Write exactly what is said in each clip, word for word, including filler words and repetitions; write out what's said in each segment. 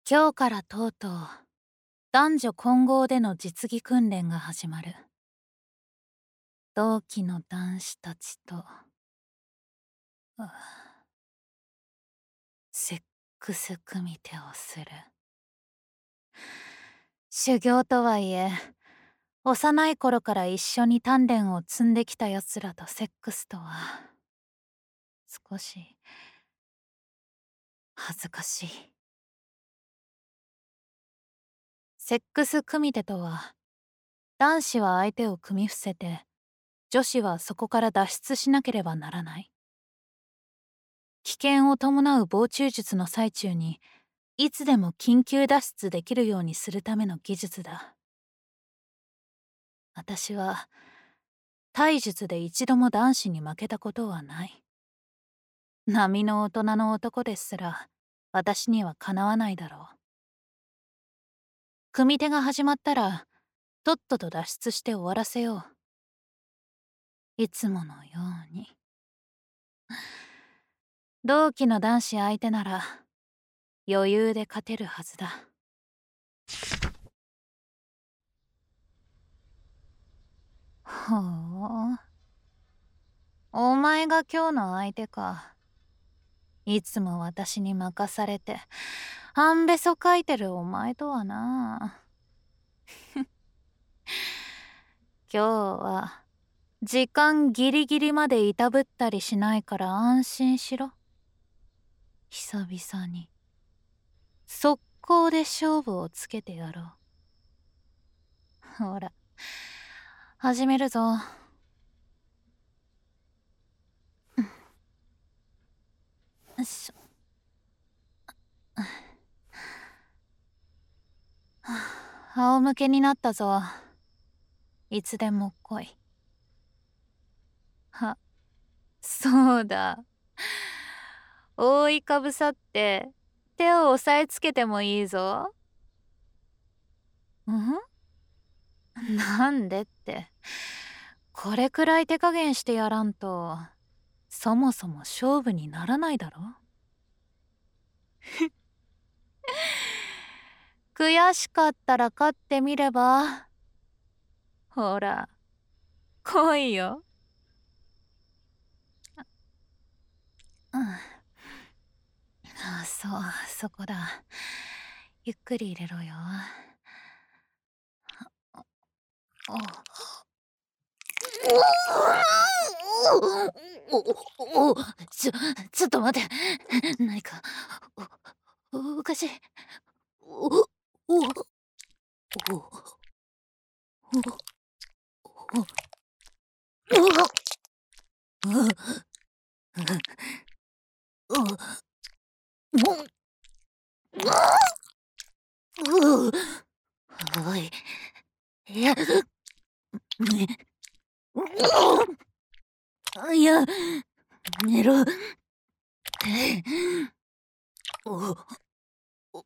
今日からとうとう男女混合での実技訓練が始まる。同期の男子たちとあセックス組手をする。修行とはいえ幼い頃から一緒に鍛錬を積んできたやつらとセックスとは少し恥ずかしい。セックス組手とは、男子は相手を組み伏せて女子はそこから脱出しなければならない。危険を伴う防虫術の最中にいつでも緊急脱出できるようにするための技術だ。私は体術で一度も男子に負けたことはない。並の大人の男ですら私にはかなわないだろう。組手が始まったらとっとと脱出して終わらせよう。いつものように。同期の男子相手なら余裕で勝てるはずだ。ほう、お前が今日の相手か。いつも私に任されて半べそかいてるお前とはな。今日は時間ギリギリまでいたぶったりしないから安心しろ。久々に速攻で勝負をつけてやろう。ほら始めるぞ。よいしょ。仰向けになったぞ。いつでも来い。は、そうだ。覆いかぶさって手を押さえつけてもいいぞ。ん？なんでって、これくらい手加減してやらんとそもそも勝負にならないだろ。悔しかったら勝ってみれば。ほら来いよ。うん、あ、そう、そこだ。ゆっくり入れろよ。おおお、ちょちょっと待って。何かおおかしい。おおおおおい、いや、いや、寝ろ。おおお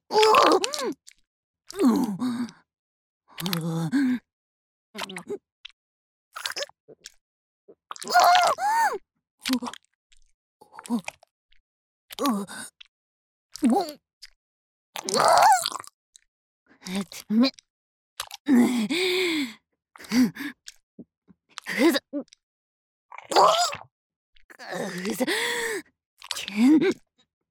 めふざふざけんなよ。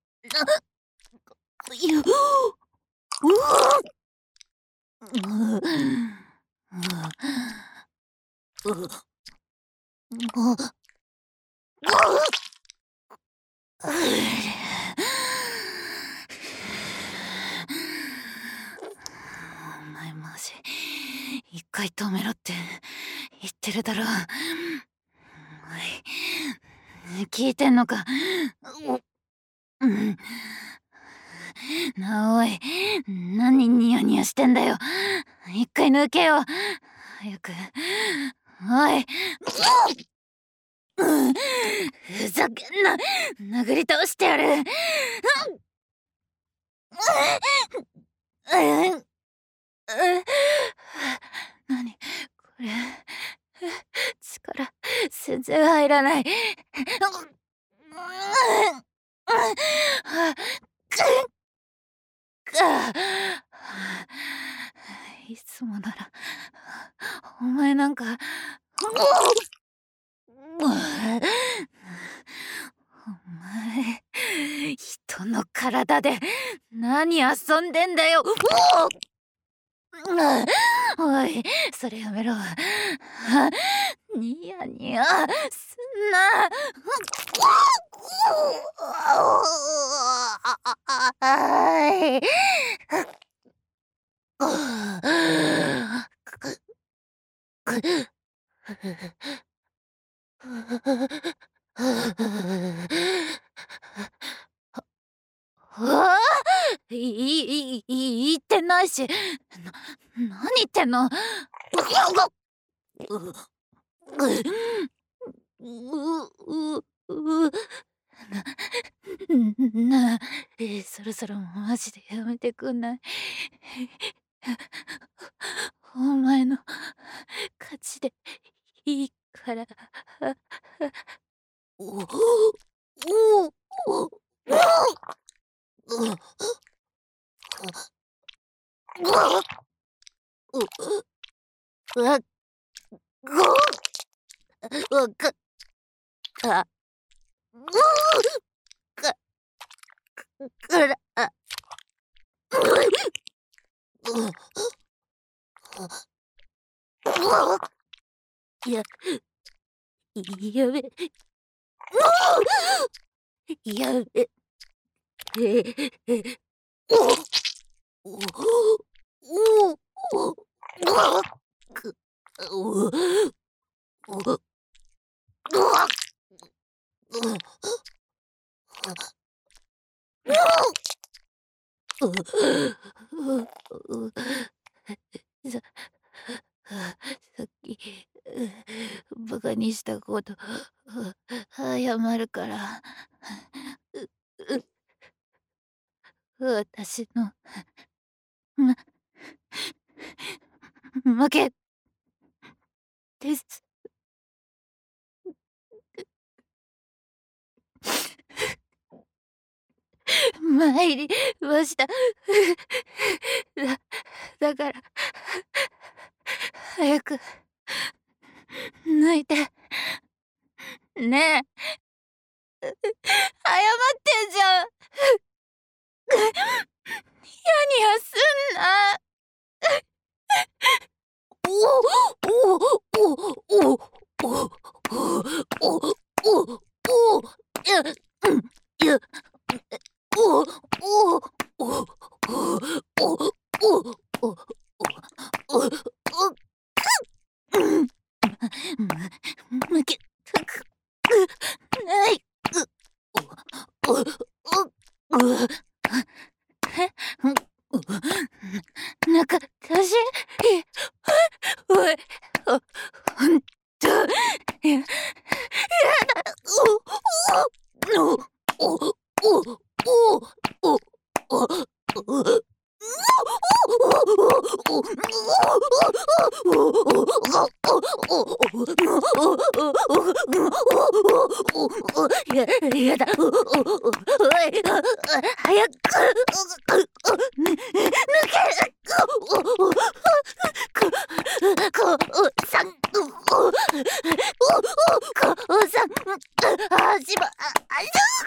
お前マジ一回止めろって言ってるだろ。おい、聞いてんのか。うん、なあおい、何ニヤニヤしてんだよ。一回抜けよ早く。おい、うん、ふざけんな。殴り倒してやる。何これ、力全然入らない。 あいつもならお前なんかお前人の体で何遊んでんだよ。おいそれやめろ。ニヤニヤすんな。ああ、いいいい言ってないし、な何言ってんの。うううなあ、えそろそろマジでやめてくんない。お前の勝ちでいいから。おおおわわかったかからややめやめておおおくおおささっきバカにしたこと謝るから。私のま負けです。参りました。だだから早く抜いてねえ。謝ってんじゃん。ニヤニヤすんな。おおおおおおおおおいやうんいやおおおおおおおおおうん負けたくない。おおおおなかったし、おい、ほほんと、ややだ、おおおおおおおおややだ、おおおい、早くぬ抜け。ここうさんこうさんあしばあ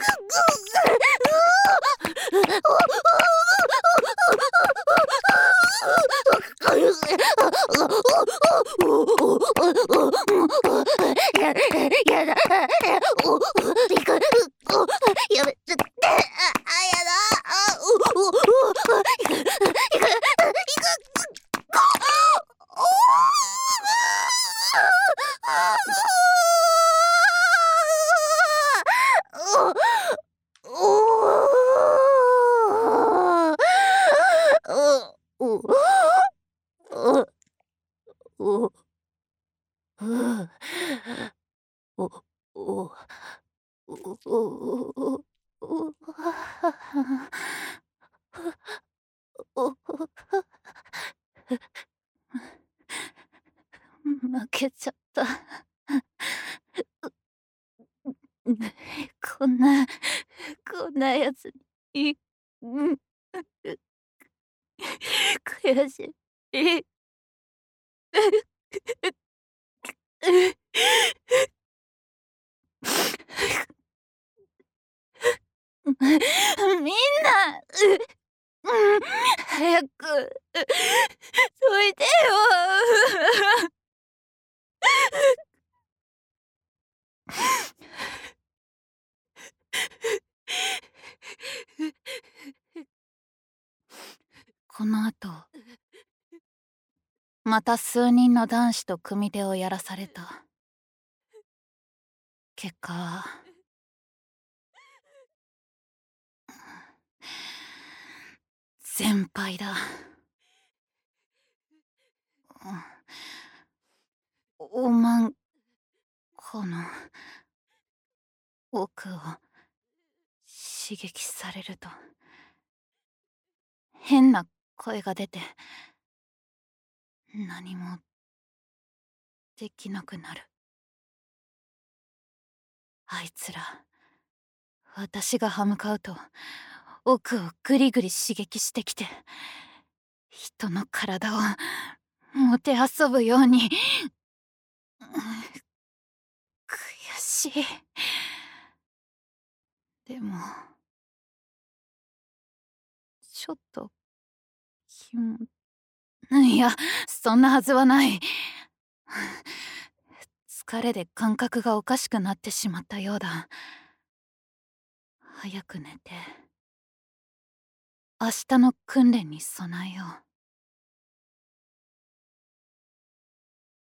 ややだおいくおやめてあやだあおおいくいくいく負けちゃった。こんなこんなやつに、うん、 悔しい。みんな、うん、早くどいてよ。この後また数人の男子と組手をやらされた。結果全敗だ。おまんこの奥を刺激されると変な声が出て何もできなくなる。あいつら私が歯向かうと奥をグリグリ刺激してきて人の体をもてあそぶように。悔しい。でもちょっと気もいやそんなはずはない。疲れで感覚がおかしくなってしまったようだ。早く寝て明日の訓練に備えよう。